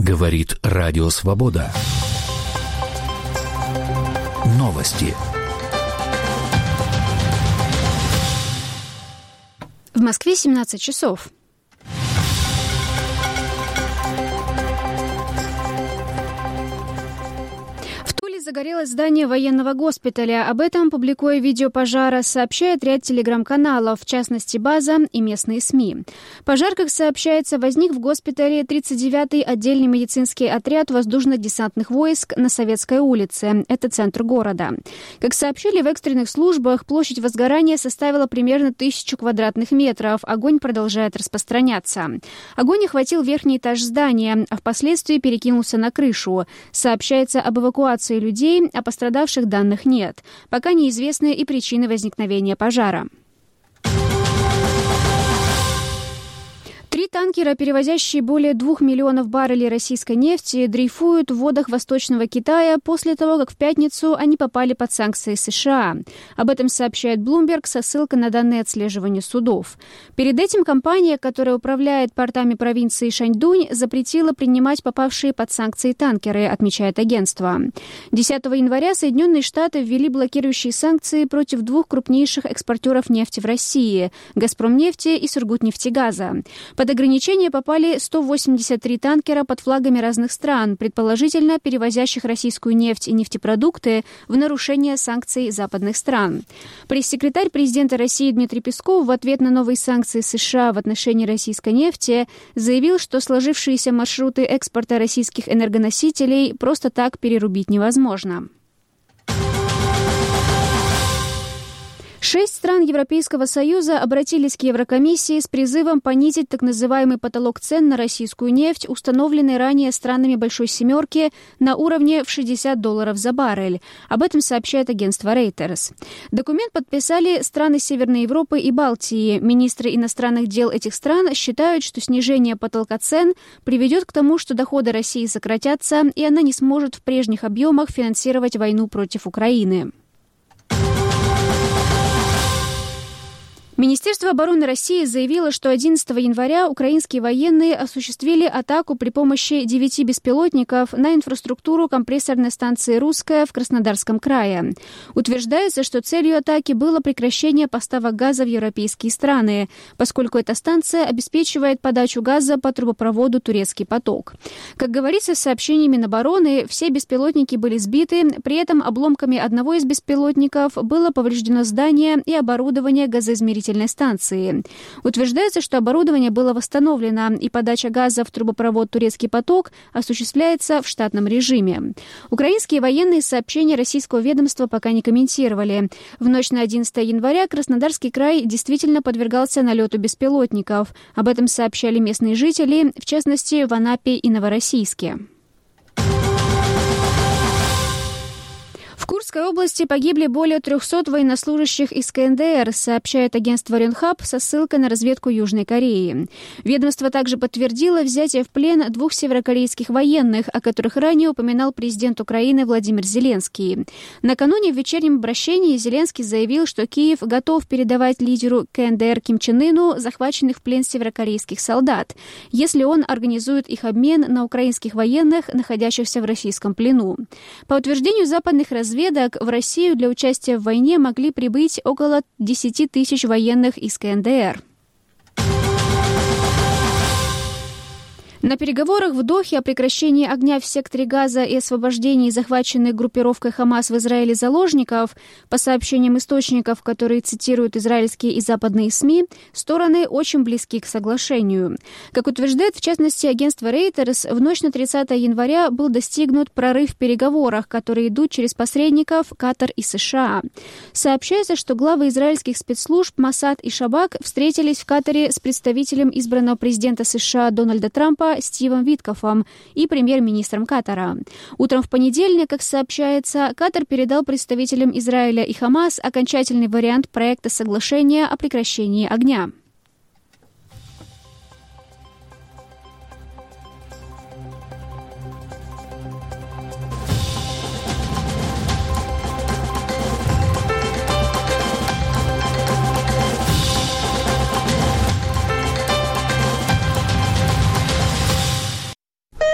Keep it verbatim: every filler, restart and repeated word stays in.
Говорит Радио Свобода. Новости. В Москве семнадцать часов. Загорелось здание военного госпиталя. Об этом, публикуя видео пожара, сообщает ряд телеграм-каналов, в частности «База» и местные СМИ. Пожар, как сообщается, возник в госпитале тридцать девятый отдельный медицинский отряд воздушно-десантных войск на Советской улице. Это центр города. Как сообщили в экстренных службах, площадь возгорания составила примерно тысячу квадратных метров. Огонь продолжает распространяться. Огонь охватил верхний этаж здания, а впоследствии перекинулся на крышу. Сообщается об эвакуации людей. О пострадавших данных нет. Пока неизвестны и причины возникновения пожара. Три танкера, перевозящие более двух миллионов баррелей российской нефти, дрейфуют в водах Восточного Китая после того, как в пятницу они попали под санкции США. Об этом сообщает Bloomberg со ссылкой на данные отслеживания судов. Перед этим компания, которая управляет портами провинции Шаньдунь, запретила принимать попавшие под санкции танкеры, отмечает агентство. десятого января Соединенные Штаты ввели блокирующие санкции против двух крупнейших экспортеров нефти в России – «Газпромнефти» и «Сургутнефтегаза». Под ограничения попали сто восемьдесят три танкера под флагами разных стран, предположительно перевозящих российскую нефть и нефтепродукты в нарушение санкций западных стран. Пресс-секретарь президента России Дмитрий Песков в ответ на новые санкции США в отношении российской нефти заявил, что сложившиеся маршруты экспорта российских энергоносителей просто так перерубить невозможно. Шесть стран Европейского Союза обратились к Еврокомиссии с призывом понизить так называемый потолок цен на российскую нефть, установленный ранее странами Большой Семерки, на уровне в шестьдесят долларов за баррель. Об этом сообщает агентство Reuters. Документ подписали страны Северной Европы и Балтии. Министры иностранных дел этих стран считают, что снижение потолка цен приведет к тому, что доходы России сократятся, и она не сможет в прежних объемах финансировать войну против Украины. Министерство обороны России заявило, что одиннадцатого января украинские военные осуществили атаку при помощи девяти беспилотников на инфраструктуру компрессорной станции «Русская» в Краснодарском крае. Утверждается, что целью атаки было прекращение поставок газа в европейские страны, поскольку эта станция обеспечивает подачу газа по трубопроводу «Турецкий поток». Как говорится в сообщении Минобороны, все беспилотники были сбиты, при этом обломками одного из беспилотников было повреждено здание и оборудование газоизмерительной станции. Утверждается, что оборудование было восстановлено, и подача газа в трубопровод «Турецкий поток» осуществляется в штатном режиме. Украинские военные сообщения российского ведомства пока не комментировали. В ночь на одиннадцатое января Краснодарский край действительно подвергался налету беспилотников. Об этом сообщали местные жители, в частности, в Анапе и Новороссийске. В Курской области погибли более трехсот военнослужащих из ка эн дэ эр, сообщает агентство Ренхап со ссылкой на разведку Южной Кореи. Ведомство также подтвердило взятие в плен двух северокорейских военных, о которых ранее упоминал президент Украины Владимир Зеленский. Накануне в вечернем обращении Зеленский заявил, что Киев готов передавать лидеру ка эн дэ эр Ким Чен Ыну захваченных в плен северокорейских солдат, если он организует их обмен на украинских военных, находящихся в российском плену. По утверждению западных разведок, в Россию для участия в войне могли прибыть около десяти тысяч военных из ка эн дэ эр. На переговорах в Дохе о прекращении огня в секторе Газа и освобождении захваченных группировкой Хамас в Израиле заложников, по сообщениям источников, которые цитируют израильские и западные СМИ, стороны очень близки к соглашению. Как утверждает, в частности, агентство Reuters, в ночь на тридцатое января был достигнут прорыв в переговорах, которые идут через посредников Катар и США. Сообщается, что главы израильских спецслужб Моссад и Шабак встретились в Катаре с представителем избранного президента США Дональда Трампа Стивом Виткофом и премьер-министром Катара. Утром в понедельник, как сообщается, Катар передал представителям Израиля и Хамас окончательный вариант проекта соглашения о прекращении огня.